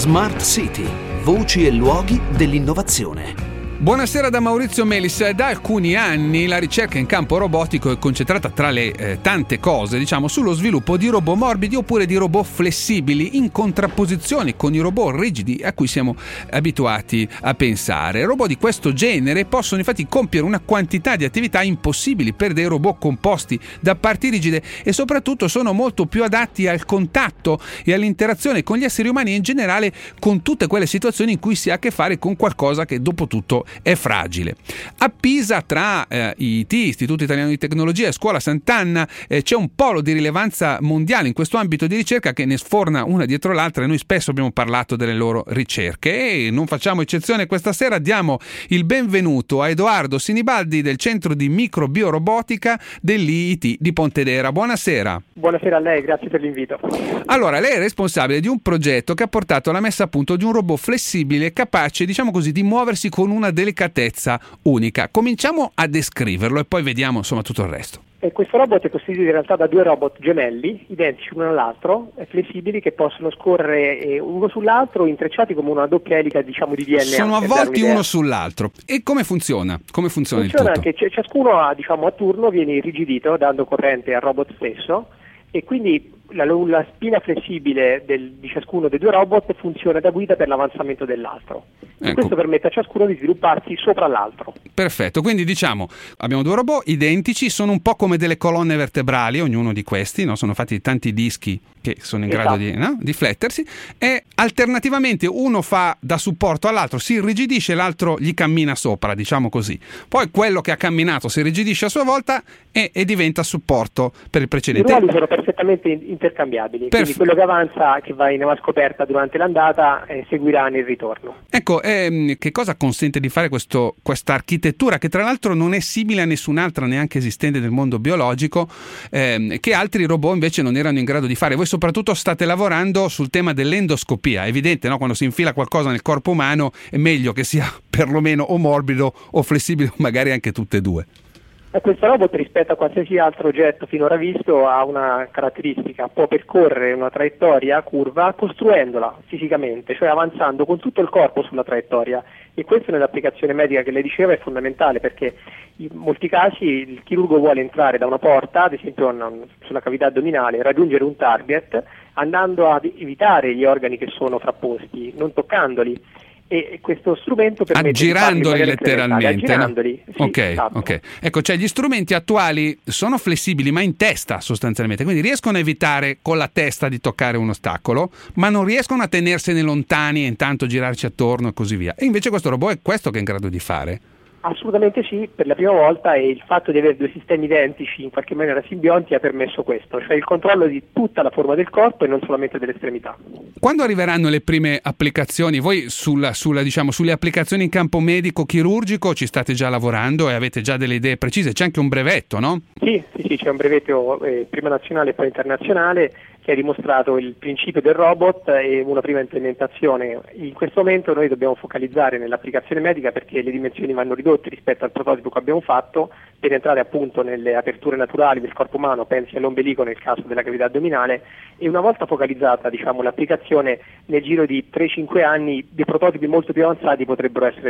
Smart City, voci e luoghi dell'innovazione. Buonasera da Maurizio Melis. Da alcuni anni la ricerca in campo robotico è concentrata, tra le tante cose, sullo sviluppo di robot morbidi oppure di robot flessibili, in contrapposizione con i robot rigidi a cui siamo abituati a pensare. Robot di questo genere possono infatti compiere una quantità di attività impossibili per dei robot composti da parti rigide e soprattutto sono molto più adatti al contatto e all'interazione con gli esseri umani e in generale con tutte quelle situazioni in cui si ha a che fare con qualcosa che dopo tutto è fragile. A Pisa, tra IT, Istituto Italiano di Tecnologia e Scuola Sant'Anna, c'è un polo di rilevanza mondiale in questo ambito di ricerca che ne sforna una dietro l'altra e noi spesso abbiamo parlato delle loro ricerche e non facciamo eccezione questa sera. Diamo il benvenuto a Edoardo Sinibaldi del Centro di Microbiorobotica dell'IIT di Pontedera. Buonasera. Buonasera a lei, grazie per l'invito. Allora, lei è responsabile di un progetto che ha portato alla messa a punto di un robot flessibile capace, di muoversi con una delicatezza unica. Cominciamo a descriverlo e poi vediamo tutto il resto. Questo robot è costituito in realtà da due robot gemelli, identici uno all'altro, flessibili, che possono scorrere uno sull'altro, intrecciati come una doppia elica di DNA. Sono avvolti uno sull'altro. E come funziona? Come funziona il tutto? Funziona che ciascuno a turno viene irrigidito dando corrente al robot stesso e quindi la spina flessibile di ciascuno dei due robot funziona da guida per l'avanzamento dell'altro. E questo permette a ciascuno di svilupparsi sopra l'altro. Perfetto, quindi abbiamo due robot identici, sono un po' come delle colonne vertebrali, ognuno di questi, no? Sono fatti tanti dischi che sono in grado di flettersi e alternativamente uno fa da supporto all'altro, si irrigidisce, l'altro gli cammina sopra, così. Poi quello che ha camminato si irrigidisce a sua volta e diventa supporto per il precedente. I ruoli sono perfettamente intercambiabili, quindi quello che avanza, che va in scoperta durante l'andata, seguirà nel ritorno. Ecco, che cosa consente di fare questa architettura che tra l'altro non è simile a nessun'altra neanche esistente nel mondo biologico, che altri robot invece non erano in grado di fare? Voi soprattutto state lavorando sul tema dell'endoscopia. È evidente, no? Quando si infila qualcosa nel corpo umano è meglio che sia perlomeno o morbido o flessibile o magari anche tutte e due. Questo robot, rispetto a qualsiasi altro oggetto finora visto, ha una caratteristica: può percorrere una traiettoria curva costruendola fisicamente, cioè avanzando con tutto il corpo sulla traiettoria, e questo nell'applicazione medica che lei diceva è fondamentale, perché in molti casi il chirurgo vuole entrare da una porta, ad esempio sulla cavità addominale, raggiungere un target andando ad evitare gli organi che sono frapposti, non toccandoli. E questo strumento permette aggirandoli letteralmente, aggirandoli, no? Sì, Ok. esatto. Ecco, gli strumenti attuali sono flessibili ma in testa sostanzialmente, quindi riescono a evitare con la testa di toccare un ostacolo, ma non riescono a tenersene lontani e intanto girarci attorno e così via. E invece questo robot è questo che è in grado di fare? Assolutamente sì, per la prima volta, e il fatto di avere due sistemi identici in qualche maniera simbionti ha permesso questo, cioè il controllo di tutta la forma del corpo e non solamente delle estremità. Quando arriveranno le prime applicazioni? Voi sulle applicazioni in campo medico-chirurgico ci state già lavorando e avete già delle idee precise? C'è anche un brevetto, no? Sì, c'è un brevetto prima nazionale e poi internazionale che ha dimostrato il principio del robot e una prima implementazione. In questo momento noi dobbiamo focalizzare nell'applicazione medica perché le dimensioni vanno ridotte rispetto al prototipo che abbiamo fatto per entrare appunto nelle aperture naturali del corpo umano, pensi all'ombelico nel caso della cavità addominale, e una volta focalizzata l'applicazione, nel giro di 3-5 anni dei prototipi molto più avanzati potrebbero essere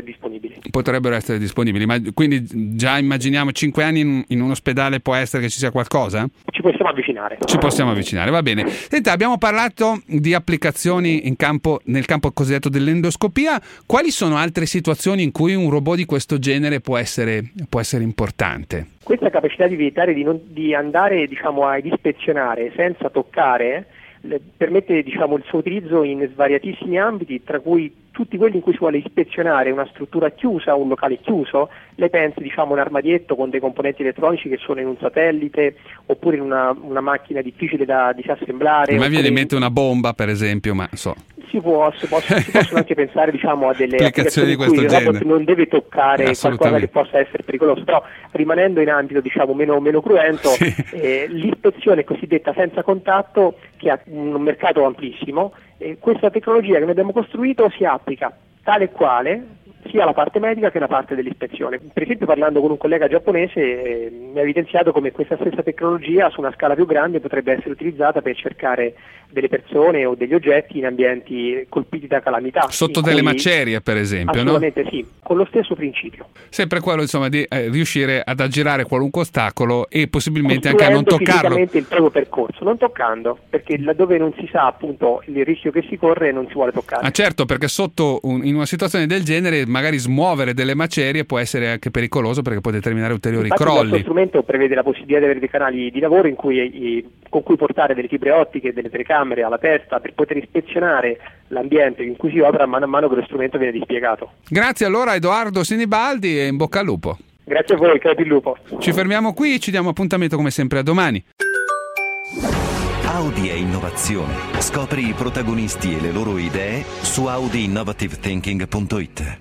disponibili. Ma quindi già immaginiamo 5 anni in un ospedale può essere che ci sia qualcosa? Ci possiamo avvicinare, va bene. Senta, abbiamo parlato di applicazioni nel campo cosiddetto dell'endoscopia. Quali sono altre situazioni in cui un robot di questo genere può essere importante? Questa capacità di evitare di andare a ispezionare senza toccare permette il suo utilizzo in svariatissimi ambiti, tra cui tutti quelli in cui si vuole ispezionare una struttura chiusa, un locale chiuso. Lei pensi un armadietto con dei componenti elettronici che sono in un satellite oppure in una macchina difficile da disassemblare. Ma viene in mente una bomba, per esempio, ma so. Si possono anche pensare a delle applicazioni di questo in cui genere. Il robot non deve toccare qualcosa che possa essere pericoloso, però rimanendo in ambito meno cruento, sì. L'ispezione cosiddetta senza contatto, che ha un mercato amplissimo, questa tecnologia che noi abbiamo costruito si applica tale e quale, sia la parte medica che la parte dell'ispezione. Per esempio, parlando con un collega giapponese, mi ha evidenziato come questa stessa tecnologia su una scala più grande potrebbe essere utilizzata per cercare delle persone o degli oggetti in ambienti colpiti da calamità. Sotto delle macerie, per esempio, assolutamente, no? Sì, con lo stesso principio. Sempre quello, insomma, di riuscire ad aggirare qualunque ostacolo e possibilmente anche a non toccarlo. Il proprio percorso, non toccando, perché laddove non si sa appunto il rischio che si corre non si vuole toccare. Ah, certo, perché in una situazione del genere magari smuovere delle macerie può essere anche pericoloso, perché può determinare ulteriori crolli. Questo strumento prevede la possibilità di avere dei canali di lavoro con cui portare delle fibre ottiche e delle telecamere alla testa per poter ispezionare l'ambiente in cui si opera man mano che lo strumento viene dispiegato. Grazie allora Edoardo Sinibaldi e in bocca al lupo. Grazie a voi, crepi il lupo. Ci fermiamo qui, ci diamo appuntamento come sempre a domani. Audi e innovazione. Scopri i protagonisti e le loro idee su audiinnovativethinking.it.